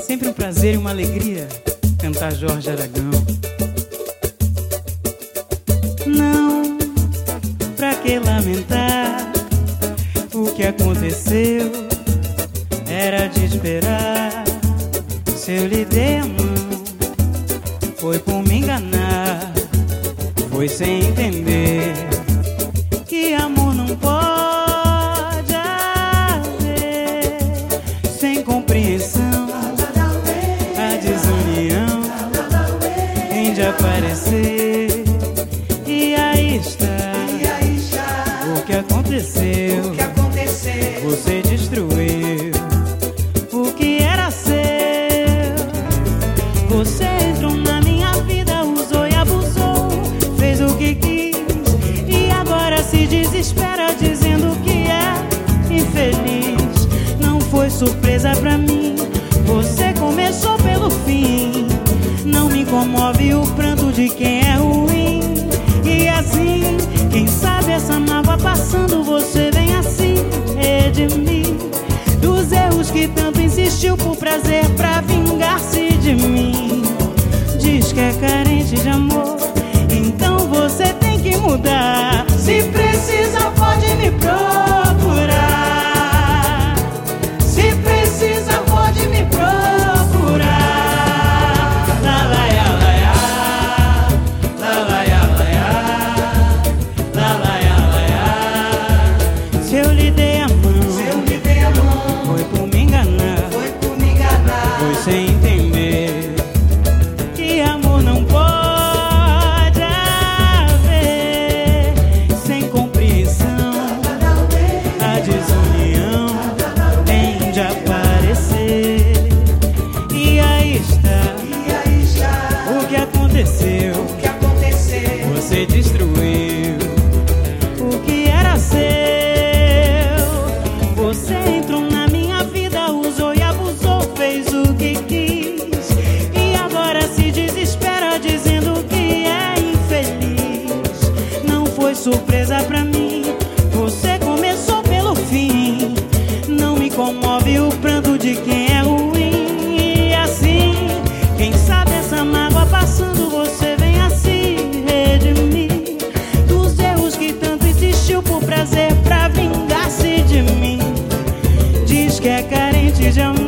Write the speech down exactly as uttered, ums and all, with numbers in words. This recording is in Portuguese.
sempre um prazer e uma alegria cantar Jorge Aragão. Não, pra que lamentar o que aconteceu? Era de esperar. Se eu lhe dei a mão, foi por me enganar, foi sem entender que amor não pode haver sem compreensão. A desunião tem de aparecer. E aí está o que aconteceu. Você destruiu o que era seu. Você entrou na minha vida, usou e abusou, fez o que quis e agora se desespera dizendo que é infeliz. Não foi surpresa pra mim, você começou pelo fim. Não me comove o pranto de quem é ruim. E assim, quem sabe essa mágoa passando, você vem assim redimir dos erros que tanto insistiu por prazer pra vingar-se de mim. Diz que é carente de amor, então você tem que mudar. Se precisa pode me procurar. Se precisa pode me procurar. La la ya la ya, la la ya la ya, la la ya la ya. Se eu lhe dei a mão, Se eu lhe dei a mão, foi por me enganar, foi por me enganar. foi sem entender que amor não pode haver sem compreensão. A desunião tem de aparecer. E aí está E aí está o que aconteceu. o que aconteceu. Você destruiu o que era seu. Você entrou na minha vida, usou e abusou, fez o que quis e agora se desespera dizendo que é infeliz. Não foi surpresa pra mim, você começou pelo fim. Não me comove o pranto de quem é ruim. E assim, quem sabe essa mágoa passando, você vem assim redimir dos erros que tanto insistiu por prazer pra vingar-se de mim. Diz que é carente de amor,